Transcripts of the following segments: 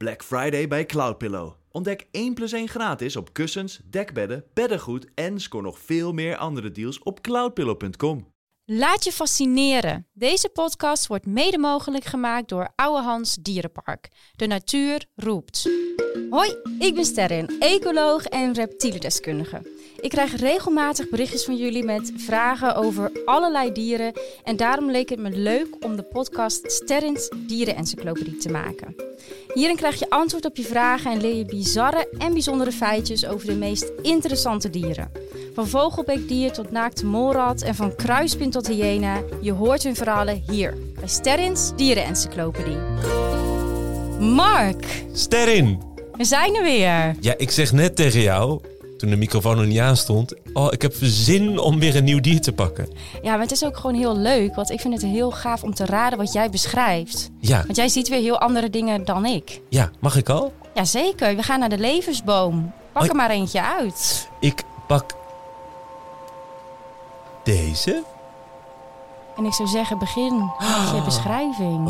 Black Friday bij Cloudpillow. Ontdek 1+1 gratis op kussens, dekbedden, beddengoed en scoor nog veel meer andere deals op cloudpillow.com. Laat je fascineren. Deze podcast wordt mede mogelijk gemaakt door Ouwehands Dierenpark. De natuur roept. Hoi, ik ben Sterrin, ecoloog en reptielendeskundige. Ik krijg regelmatig berichtjes van jullie met vragen over allerlei dieren. En daarom leek het me leuk om de podcast Sterrins Dierenencyclopedie te maken. Hierin krijg je antwoord op je vragen en leer je bizarre en bijzondere feitjes over de meest interessante dieren. Van vogelbeekdier tot naakte molrat en van kruispin tot hyena. Je hoort hun verhalen hier bij Sterrins Dierenencyclopedie. Mark! Sterrin! We zijn er weer. Ja, ik zeg net tegen jou, toen de microfoon nog niet aanstond... Oh, ik heb zin om weer een nieuw dier te pakken. Ja, maar het is ook gewoon heel leuk, want ik vind het heel gaaf om te raden wat jij beschrijft. Ja. Want jij ziet weer heel andere dingen dan ik. Ja, mag ik al? Jazeker, we gaan naar de levensboom. Pak er maar eentje uit. Ik pak... deze? En ik zou zeggen, begin met je beschrijving.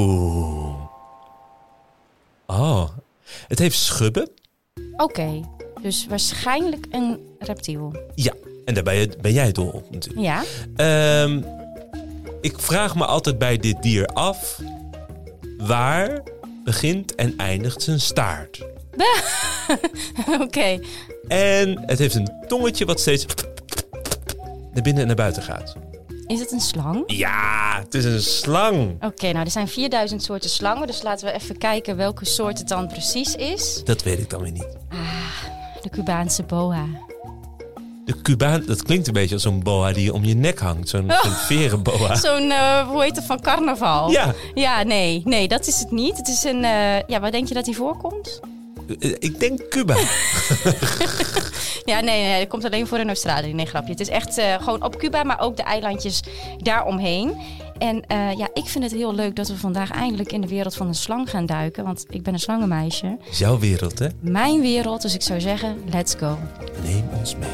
Oh, het heeft schubben. Oké, dus waarschijnlijk een reptiel. Ja, en daar ben jij dol op natuurlijk. Ja? Ik vraag me altijd bij dit dier af... waar begint en eindigt zijn staart? Oké. En het heeft een tongetje wat steeds... naar binnen en naar buiten gaat. Is het een slang? Ja, het is een slang. Oké, nou er zijn 4000 soorten slangen, dus laten we even kijken welke soort het dan precies is. Dat weet ik dan weer niet. De Cubaanse boa. De Cubaan, dat klinkt een beetje als zo'n boa die om je nek hangt. Zo'n verenboa. Zo'n, hoe heet het, van carnaval? Ja. Ja, nee, dat is het niet. Het is een, waar denk je dat hij voorkomt? Ik denk Cuba. Ja, nee, dat komt alleen voor in Australië. Nee, grapje. Het is echt gewoon op Cuba, maar ook de eilandjes daaromheen. En ik vind het heel leuk dat we vandaag eindelijk in de wereld van een slang gaan duiken. Want ik ben een slangenmeisje. Is jouw wereld, hè? Mijn wereld, dus ik zou zeggen, let's go. Neem ons mee.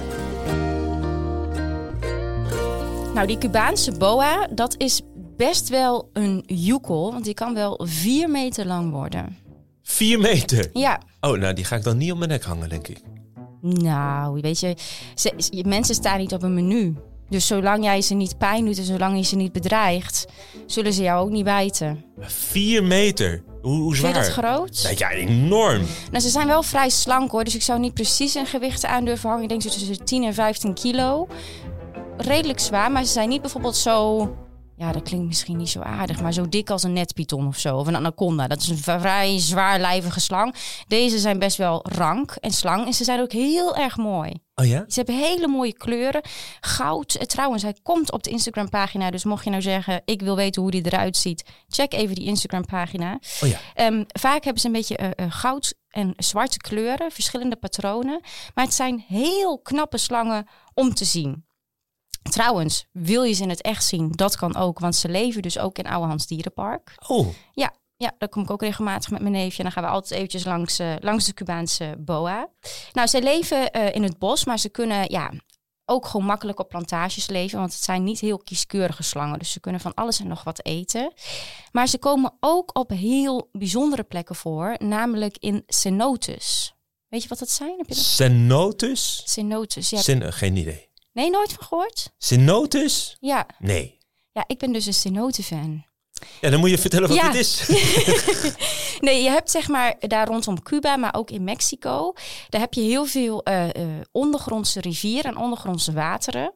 Nou, die Cubaanse boa, dat is best wel een joekel. Want die kan wel 4 meter lang worden. 4 meter? Ja. Oh, nou, die ga ik dan niet om mijn nek hangen, denk ik. Nou, weet je, mensen staan niet op een menu. Dus zolang jij ze niet pijn doet en zolang je ze niet bedreigt, zullen ze jou ook niet bijten. 4 meter? Hoe zwaar? Vind je dat groot? Nou, ja, enorm. Nou, ze zijn wel vrij slank hoor, dus ik zou niet precies een gewicht aan durven hangen. Ik denk zo tussen 10 en 15 kilo. Redelijk zwaar, maar ze zijn niet bijvoorbeeld zo... Ja, dat klinkt misschien niet zo aardig, maar zo dik als een netpython of zo. Of een anaconda. Dat is een vrij zwaarlijvige slang. Deze zijn best wel rank en slang. En ze zijn ook heel erg mooi. Oh ja? Ze hebben hele mooie kleuren. Goud. Trouwens, hij komt op de Instagram-pagina. Dus mocht je nou zeggen, ik wil weten hoe die eruit ziet. Check even die Instagram-pagina. Oh ja. Vaak hebben ze een beetje goud en zwarte kleuren. Verschillende patronen. Maar het zijn heel knappe slangen om te zien. Trouwens, wil je ze in het echt zien? Dat kan ook, want ze leven dus ook in Ouwehands Dierenpark. Oh. Ja, daar kom ik ook regelmatig met mijn neefje. En dan gaan we altijd eventjes langs de Cubaanse boa. Nou, ze leven in het bos, maar ze kunnen ook gewoon makkelijk op plantages leven. Want het zijn niet heel kieskeurige slangen. Dus ze kunnen van alles en nog wat eten. Maar ze komen ook op heel bijzondere plekken voor. Namelijk in cenotes. Weet je wat dat zijn? Heb je dat? Cenotes? Cenotes, ja. Geen idee. Nee, nooit van gehoord? Cenotes? Ja. Nee. Ja, ik ben dus een cenote-fan. Ja, dan moet je vertellen wat het is. Nee, je hebt zeg maar daar rondom Cuba, maar ook in Mexico. Daar heb je heel veel ondergrondse rivieren en ondergrondse wateren.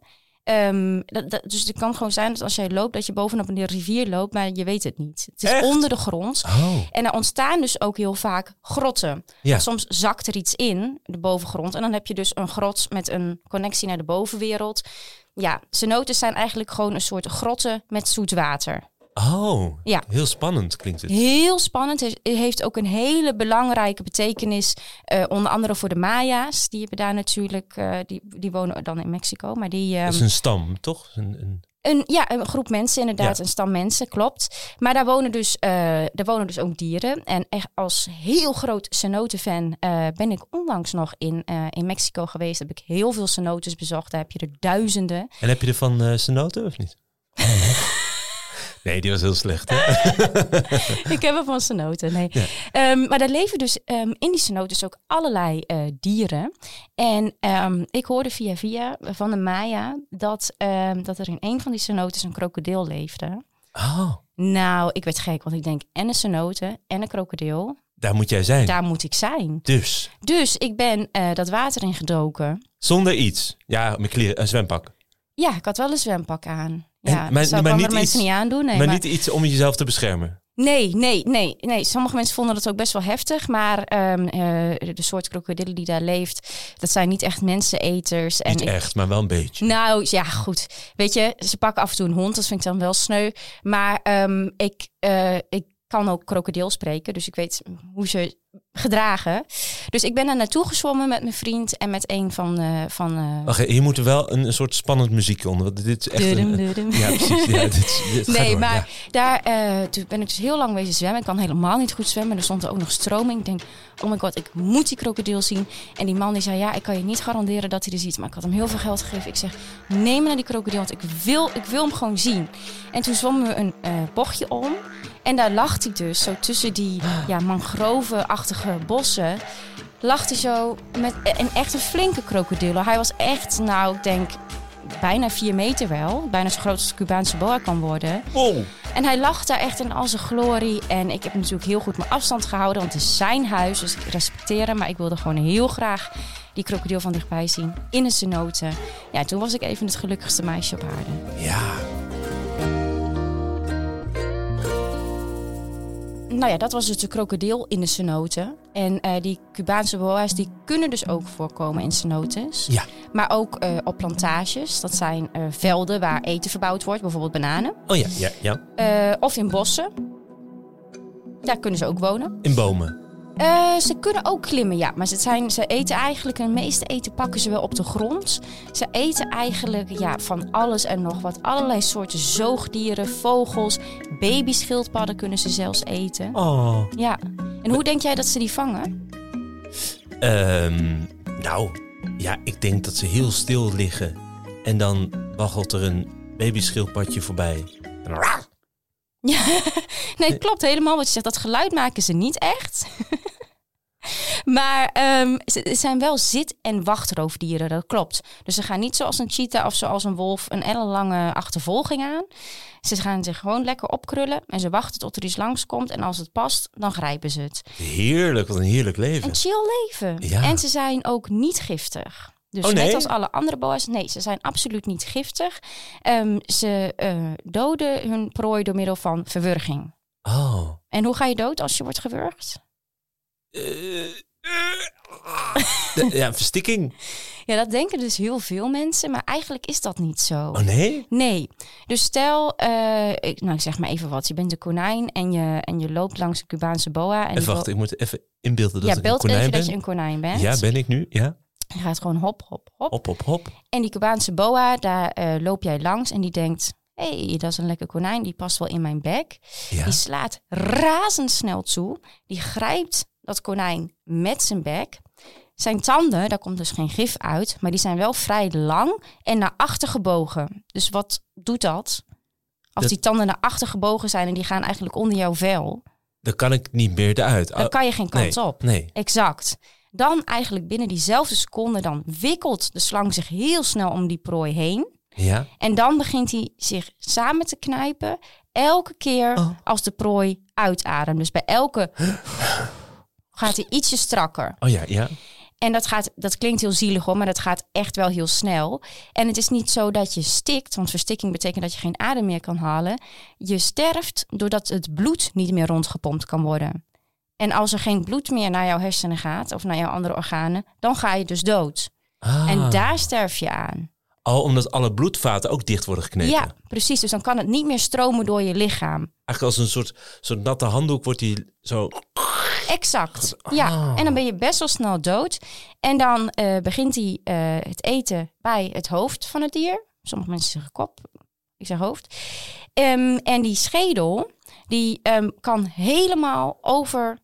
Dus het kan gewoon zijn dat als jij loopt, dat je bovenop een rivier loopt, maar je weet het niet. Het is echt? onder de grond. Oh. En er ontstaan dus ook heel vaak grotten. Ja. Soms zakt er iets in, de bovengrond. En dan heb je dus een grot met een connectie naar de bovenwereld. Ja, cenotes zijn eigenlijk gewoon een soort grotten met zoet water. Oh, ja. Heel spannend klinkt het. Heel spannend. Het heeft ook een hele belangrijke betekenis. Onder andere voor de Maya's. Die hebben daar natuurlijk, die wonen dan in Mexico. Maar dat is een stam, toch? Een groep mensen inderdaad, een stam mensen, klopt. Maar daar wonen dus ook dieren. En echt als heel groot cenote-fan ben ik onlangs nog in Mexico geweest. Heb ik heel veel cenotes bezocht. Daar heb je er duizenden. En heb je er van cenoten of niet? Nee, die was heel slecht. Hè? Ik heb hem van cenoten, nee. Ja. Maar daar leven dus in die cenotes ook allerlei dieren. En ik hoorde via van de Maya dat er in een van die cenotes een krokodil leefde. Oh, Nou, ik werd gek, want ik denk en een cenote en een krokodil. daar moet jij zijn. Daar moet ik zijn. Dus, ik ben dat water in gedoken. zonder iets. Ja, met kleren, een zwempak. Ja, ik had wel een zwempak aan. Ja, maar dat zou ik niet andere iets- mensen niet aandoen. Nee, maar niet iets om jezelf te beschermen. Nee. Sommige mensen vonden dat ook best wel heftig. Maar de soort krokodillen die daar leeft, dat zijn niet echt menseneters. Niet echt, maar wel een beetje. Nou, ja, goed. Weet je, ze pakken af en toe een hond. Dat vind ik dan wel sneu. Maar ik kan ook krokodil spreken. Dus ik weet hoe ze gedragen. Dus ik ben daar naartoe gezwommen met mijn vriend en met een van Wacht, hier moet er wel een soort spannend muziek onder. Want dit is echt Ja, precies. Ja, dit gaat Nee, door, maar ja. toen ben ik dus heel lang wezen zwemmen. Ik kan helemaal niet goed zwemmen. Er stond er ook nog stroming. Ik denk, oh my god, ik moet die krokodil zien. En die man die zei, ja, ik kan je niet garanderen dat hij er ziet. Maar ik had hem heel veel geld gegeven. Ik zeg, neem me naar die krokodil, want ik wil hem gewoon zien. En toen zwommen we een bochtje om. En daar lag hij dus, zo tussen die mangrovenachtige bossen. Lag hij zo met echt een flinke krokodil. Hij was echt, ik denk, bijna 4 meter wel. Bijna zo groot als de Cubaanse boa kan worden. Oh. En hij lag daar echt in al zijn glorie. En ik heb natuurlijk heel goed mijn afstand gehouden, want het is zijn huis. Dus ik respecteer hem, maar ik wilde gewoon heel graag die krokodil van dichtbij zien. In een cenote. Ja, toen was ik even het gelukkigste meisje op aarde. Ja. Nou ja, dat was dus de krokodil in de cenote. En die Cubaanse boa's die kunnen dus ook voorkomen in cenotes. Ja. Maar ook op plantages. Dat zijn velden waar eten verbouwd wordt, bijvoorbeeld bananen. Oh ja. Of in bossen. Daar kunnen ze ook wonen. In bomen. Ze kunnen ook klimmen, ja. Maar ze eten eigenlijk, het meeste eten pakken ze wel op de grond. Ze eten eigenlijk van alles en nog wat. Allerlei soorten zoogdieren, vogels, babyschildpadden kunnen ze zelfs eten. Oh. Ja. En hoe denk jij dat ze die vangen? Ik denk dat ze heel stil liggen. En dan waggelt er een babyschildpadje voorbij. Ja, nee, het klopt helemaal wat je zegt. Dat geluid maken ze niet echt. Maar ze zijn wel zit- en wachtroofdieren, dat klopt. Dus ze gaan niet zoals een cheetah of zoals een wolf een ellenlange achtervolging aan. Ze gaan zich gewoon lekker opkrullen en ze wachten tot er iets langskomt. En als het past, dan grijpen ze het. Heerlijk, wat een heerlijk leven. Een chill leven. Ja. En ze zijn ook niet giftig. Dus nee? net als alle andere boa's, nee, ze zijn absoluut niet giftig. Ze doden hun prooi door middel van verwurging. Oh. En hoe ga je dood als je wordt gewurgd? Verstikking. Ja, dat denken dus heel veel mensen, maar eigenlijk is dat niet zo. Oh nee? Nee. Dus stel, ik zeg maar even wat. Je bent een konijn en je loopt langs een Cubaanse boa. En Wacht, ik moet even inbeelden dat ik een beeld konijn even ben. dat je een konijn bent. Ja, ben ik nu, ja. Je gaat gewoon hop, hop, hop. Hop, hop, hop. En die Cubaanse boa, daar loop jij langs en die denkt, hey, dat is een lekker konijn, die past wel in mijn bek. Ja. Die slaat razendsnel toe. Die grijpt dat konijn met zijn bek. Zijn tanden, daar komt dus geen gif uit, maar die zijn wel vrij lang en naar achter gebogen. Dus wat doet dat? Als die tanden naar achter gebogen zijn en die gaan eigenlijk onder jouw vel, Dan kan ik niet meer eruit. dan kan je geen kant op. Nee. Exact. Dan eigenlijk binnen diezelfde seconde, dan wikkelt de slang zich heel snel om die prooi heen. Ja. En dan begint hij zich samen te knijpen. Elke keer als de prooi uitademt. Dus bij elke gaat hij ietsje strakker. Oh ja, ja. En dat klinkt heel zielig hoor, maar dat gaat echt wel heel snel. En het is niet zo dat je stikt, want verstikking betekent dat je geen adem meer kan halen. Je sterft doordat het bloed niet meer rondgepompt kan worden. En als er geen bloed meer naar jouw hersenen gaat of naar jouw andere organen, dan ga je dus dood. Ah. En daar sterf je aan. Oh, omdat alle bloedvaten ook dicht worden geknepen. Ja, precies. Dus dan kan het niet meer stromen door je lichaam. Eigenlijk als een soort natte handdoek wordt die zo... Exact. Ja, en dan ben je best wel snel dood. En dan begint hij het eten bij het hoofd van het dier. Sommige mensen zeggen kop, ik zeg hoofd. En die schedel, die kan helemaal over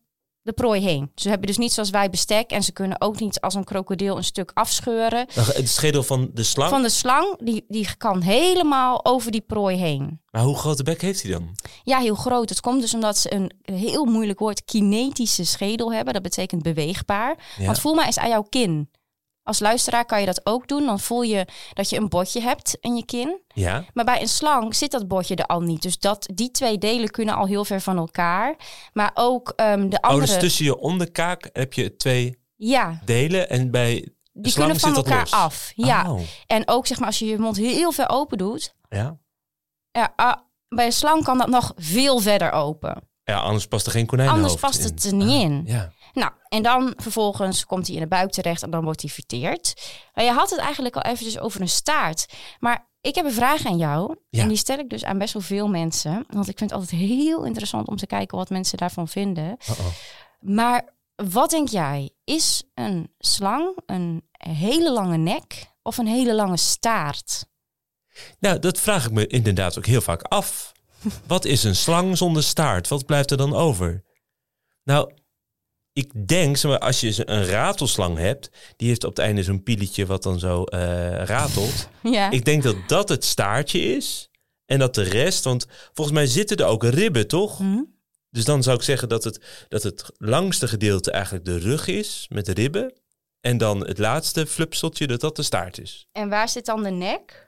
de prooi heen. Ze hebben dus niet zoals wij bestek en ze kunnen ook niet als een krokodil een stuk afscheuren. De schedel van de slang? Van de slang, die kan helemaal over die prooi heen. Maar hoe grote bek heeft hij dan? Ja, heel groot. Het komt dus omdat ze een heel moeilijk woord kinetische schedel hebben. Dat betekent beweegbaar. Ja. Want voel maar eens aan jouw kin. Als luisteraar kan je dat ook doen. Dan voel je dat je een botje hebt in je kin. Ja. Maar bij een slang zit dat botje er al niet. Dus die 2 delen kunnen al heel ver van elkaar. Maar ook de andere... Oh, dus tussen je onderkaak heb je 2 delen en bij de die slang kunnen van zit dat elkaar los. af. Ja. Oh. En ook zeg maar als je je mond heel ver open doet. Ja. Bij een slang kan dat nog veel verder open. Ja, anders past er geen konijnenhoofd Anders past in. het er niet in. Ja. Nou, en dan vervolgens komt hij in de buik terecht en dan wordt hij verteerd. Maar je had het eigenlijk al eventjes over een staart. Maar ik heb een vraag aan jou. Ja. En die stel ik dus aan best wel veel mensen. Want ik vind het altijd heel interessant om te kijken wat mensen daarvan vinden. Uh-oh. Maar wat denk jij? Is een slang een hele lange nek of een hele lange staart? Nou, dat vraag ik me inderdaad ook heel vaak af. Wat is een slang zonder staart? Wat blijft er dan over? Nou, ik denk, zeg maar, als je een ratelslang hebt, die heeft op het einde zo'n pieletje wat dan zo ratelt. Ja. Ik denk dat dat het staartje is. En dat de rest, want volgens mij zitten er ook ribben, toch? Dus dan zou ik zeggen dat het langste gedeelte eigenlijk de rug is, met ribben. En dan het laatste flupseltje, dat de staart is. En waar zit dan de nek?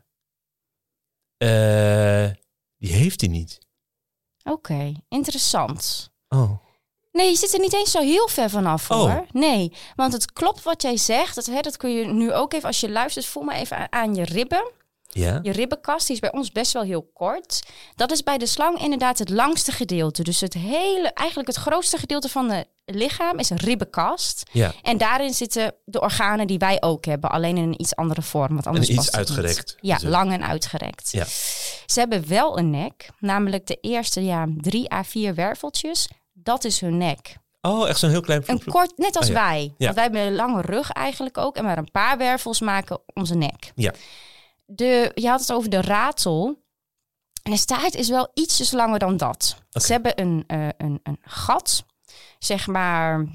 Die heeft hij niet. Oké, interessant. Oh. Nee, je zit er niet eens zo heel ver vanaf, hoor. Oh. Nee, want het klopt wat jij zegt. Dat kun je nu ook even, als je luistert, voel maar even aan je ribben. Ja? Je ribbenkast, die is bij ons best wel heel kort. Dat is bij de slang inderdaad het langste gedeelte. Dus eigenlijk het grootste gedeelte van het lichaam is een ribbenkast. Ja. En daarin zitten de organen die wij ook hebben, alleen in een iets andere vorm. Want anders En iets past het niet. uitgerekt. Ja, Zo. lang en uitgerekt. Ja. Ze hebben wel een nek, namelijk de eerste 3 à 4 werveltjes. Dat is hun nek. Oh, echt zo'n heel klein Een kort, net als Oh, ja. wij. Ja. Want wij hebben een lange rug eigenlijk ook. En maar een paar wervels maken onze nek. Ja. Je had het over de ratel. En de staart is wel ietsjes langer dan dat. Oké. Ze hebben een gat. Zeg maar,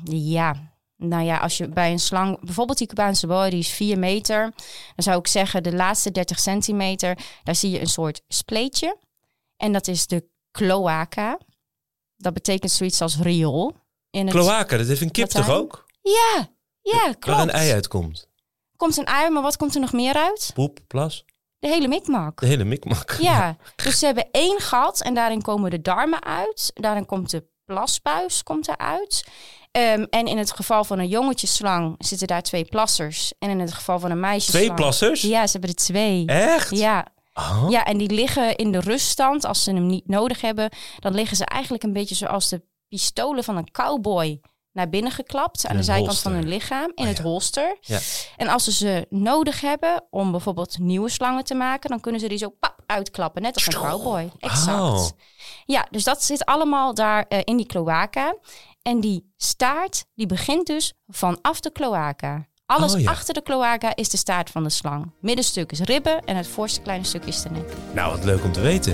als je bij een slang... Bijvoorbeeld die Cubaanse boa, die is 4 meter. Dan zou ik zeggen, de laatste 30 centimeter... daar zie je een soort spleetje. En dat is de cloaca. Dat betekent zoiets als riool. Kloaken, dat heeft een kip Latijn? toch ook? Ja, klopt. Waar een ei uitkomt. Komt een ei, maar wat komt er nog meer uit? Poep, plas, De hele mikmak. de hele mikmak. Ja, dus ze hebben 1 gat en daarin komen de darmen uit. Daarin komt de plasbuis eruit. En in het geval van een jongetjesslang zitten daar 2 plassers. En in het geval van een meisjesslang... 2 plassers? Ja, ze hebben er 2. Echt? Ja. Oh. Ja, en die liggen in de ruststand. Als ze hem niet nodig hebben, dan liggen ze eigenlijk een beetje zoals de pistolen van een cowboy naar binnen geklapt. Aan de zijkant holster. van hun lichaam, in het holster. Ja. En als ze nodig hebben om bijvoorbeeld nieuwe slangen te maken, dan kunnen ze die zo uitklappen, net als een cowboy. Exact. Oh. Ja, dus dat zit allemaal daar in die cloaca. En die staart, die begint dus vanaf de cloaca. Alles achter de cloaca is de staart van de slang. Middenstuk is ribben en het voorste kleine stuk is de nek. Nou, wat leuk om te weten.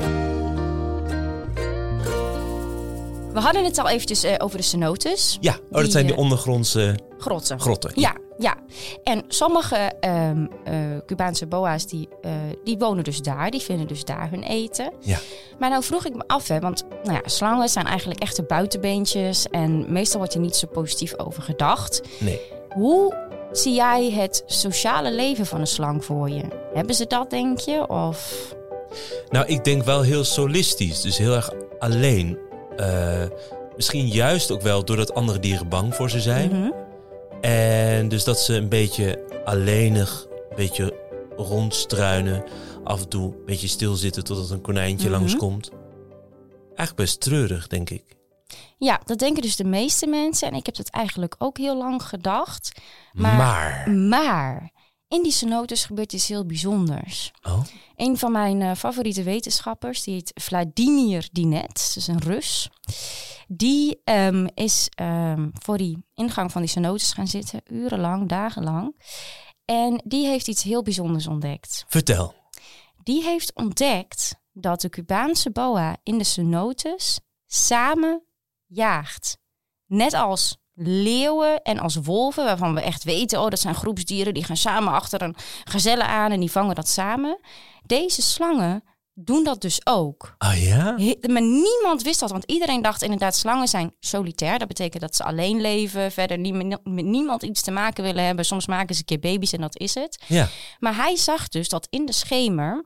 We hadden het al eventjes over de cenotes. Ja, dat zijn die ondergrondse grotten. Ja. En sommige Cubaanse boa's die wonen dus daar. Die vinden dus daar hun eten. Ja. Maar nou vroeg ik me af, want slangen zijn eigenlijk echte buitenbeentjes. En meestal wordt er niet zo positief over gedacht. Nee. Hoe zie jij het sociale leven van een slang voor je? Hebben ze dat, denk je? Of... Nou, ik denk wel heel solistisch. Dus heel erg alleen. Misschien juist ook wel doordat andere dieren bang voor ze zijn. Mm-hmm. En dus dat ze een beetje alleenig, een beetje rondstruinen. Af en toe een beetje stilzitten totdat een konijntje langskomt. Eigenlijk best treurig, denk ik. Ja, dat denken dus de meeste mensen. En ik heb dat eigenlijk ook heel lang gedacht. Maar in die cenotes gebeurt iets heel bijzonders. Oh? Een van mijn favoriete wetenschappers, die heet Vladimir Dinet, dat is een Rus. Die is voor die ingang van die cenotes gaan zitten, urenlang, dagenlang. En die heeft iets heel bijzonders ontdekt. Vertel. Die heeft ontdekt dat de Cubaanse boa in de cenotes samen jaagt. net als leeuwen en als wolven, waarvan we echt weten, dat zijn groepsdieren, die gaan samen achter een gazelle aan en die vangen dat samen. Deze slangen doen dat dus ook. Oh ja? Maar niemand wist dat, want iedereen dacht inderdaad, slangen zijn solitair. Dat betekent dat ze alleen leven, verder met niemand iets te maken willen hebben. Soms maken ze een keer baby's en dat is het. Ja. Maar hij zag dus dat in de schemer,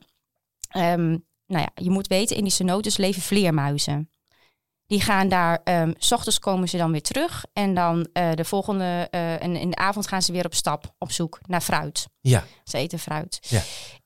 je moet weten, in die cenotes leven vleermuizen. Die gaan daar, 's ochtends komen ze dan weer terug. En dan de volgende, in de avond gaan ze weer op zoek naar fruit. Ja. Ze eten fruit. Ja.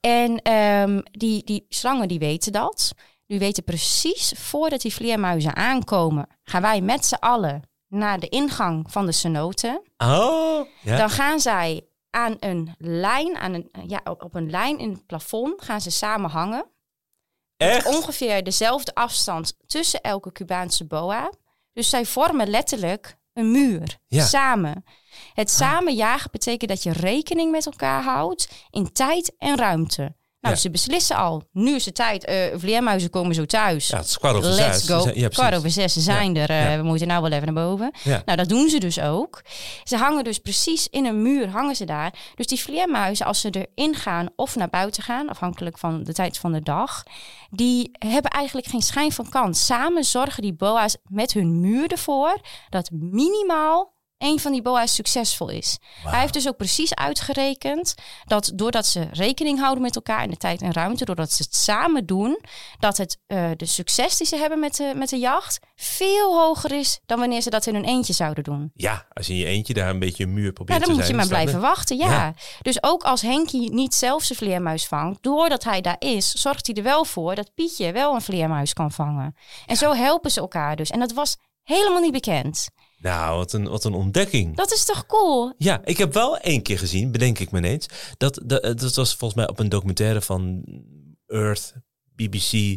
En die slangen die weten dat. Die weten precies, voordat die vleermuizen aankomen, gaan wij met z'n allen naar de ingang van de cenote. Oh, ja. Dan gaan zij aan een lijn, op een lijn in het plafond, gaan ze samen hangen. Echt? Ongeveer dezelfde afstand tussen elke Cubaanse boa. Dus zij vormen letterlijk een muur. Ja. Samen. Het samen jagen betekent dat je rekening met elkaar houdt in tijd en ruimte. Nou, ze beslissen al. Nu is de tijd. Vleermuizen komen zo thuis. Ja, het is 5:15. Let's go. 5:15 ze zijn er. We moeten nou wel even naar boven. Ja. Nou, dat doen ze dus ook. Ze hangen dus precies in een muur, hangen ze daar. Dus die vleermuizen, als ze erin gaan of naar buiten gaan, afhankelijk van de tijd van de dag, die hebben eigenlijk geen schijn van kans. Samen zorgen die boa's met hun muur ervoor dat minimaal een van die boa's succesvol is. Wow. Hij heeft dus ook precies uitgerekend dat doordat ze rekening houden met elkaar in de tijd en ruimte, doordat ze het samen doen, dat het de succes die ze hebben met de jacht veel hoger is dan wanneer ze dat in hun eentje zouden doen. Ja, als je in je eentje daar een beetje een muur probeert te zijn. Dan moet je maar blijven wachten, ja. Dus ook als Henkie niet zelf zijn vleermuis vangt, doordat hij daar is, zorgt hij er wel voor dat Pietje wel een vleermuis kan vangen. En zo helpen ze elkaar dus. En dat was helemaal niet bekend. Nou, wat een ontdekking. Dat is toch cool? Ja, ik heb wel 1 keer gezien, bedenk ik me ineens. Dat was volgens mij op een documentaire van Earth, BBC,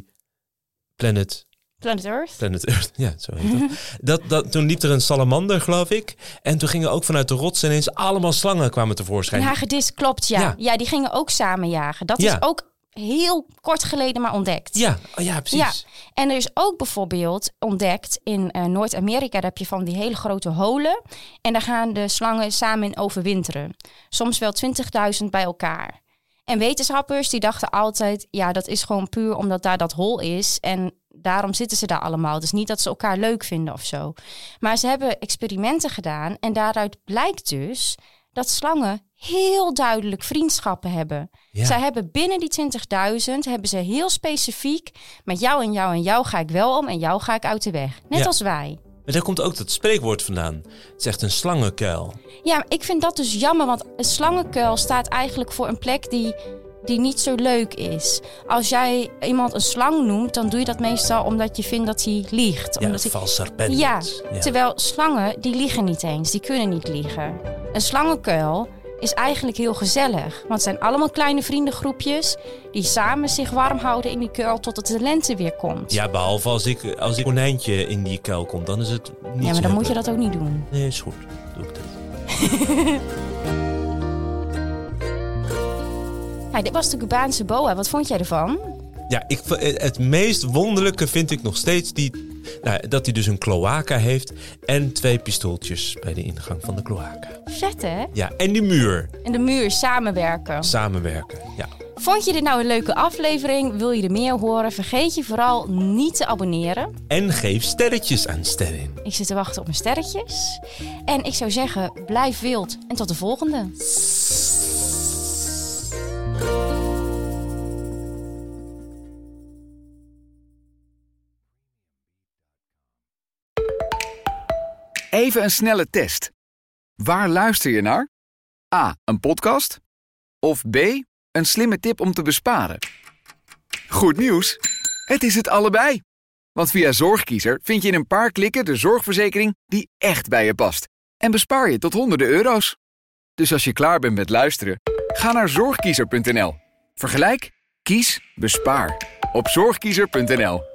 Planet Earth, ja, zo heet dat. Toen liep er een salamander, geloof ik. En toen gingen ook vanuit de rots ineens allemaal slangen kwamen tevoorschijn. Ja, hagedis, klopt, ja. Ja, die gingen ook samen jagen. Dat is ook heel kort geleden maar ontdekt. Ja, precies. Ja. En er is ook bijvoorbeeld ontdekt in Noord-Amerika, daar heb je van die hele grote holen. En daar gaan de slangen samen in overwinteren. Soms wel 20.000 bij elkaar. En wetenschappers die dachten altijd, dat is gewoon puur omdat daar dat hol is. En daarom zitten ze daar allemaal. Dus niet dat ze elkaar leuk vinden of zo. Maar ze hebben experimenten gedaan en daaruit blijkt dus dat slangen heel duidelijk vriendschappen hebben. Ja. Zij hebben binnen die 20.000 hebben ze heel specifiek met jou en jou en jou ga ik wel om en jou ga ik uit de weg. Net als wij. Maar daar komt ook dat spreekwoord vandaan. Het is echt een slangenkuil. Ja, maar ik vind dat dus jammer, want een slangenkuil staat eigenlijk voor een plek die niet zo leuk is. Als jij iemand een slang noemt, dan doe je dat meestal omdat je vindt dat hij liegt. Ja, vals serpent. Ja, terwijl slangen, die liegen niet eens. Die kunnen niet liegen. Een slangenkuil is eigenlijk heel gezellig. Want het zijn allemaal kleine vriendengroepjes die samen zich warm houden in die kuil totdat de lente weer komt. Ja, behalve als ik konijntje in die kuil komt, dan is het niet. Ja, maar dan moet je dat ook niet doen. Nee, is goed. Doe ik dat. Dit was de Cubaanse boa. Wat vond jij ervan? Ja, het meest wonderlijke vind ik nog steeds dat hij dus een cloaca heeft en 2 pistooltjes bij de ingang van de cloaca. Vet, hè? Ja, en die muur. En de muur, samenwerken, ja. Vond je dit nou een leuke aflevering? Wil je er meer horen? Vergeet je vooral niet te abonneren. En geef sterretjes aan Sterrin. Ik zit te wachten op mijn sterretjes. En ik zou zeggen, blijf wild en tot de volgende. Even een snelle test. Waar luister je naar? A, een podcast? Of B, een slimme tip om te besparen? Goed nieuws! Het is het allebei. Want via Zorgkiezer vind je in een paar klikken de zorgverzekering die echt bij je past. En bespaar je tot honderden euro's. Dus als je klaar bent met luisteren, ga naar zorgkiezer.nl. Vergelijk, kies, bespaar. Op zorgkiezer.nl.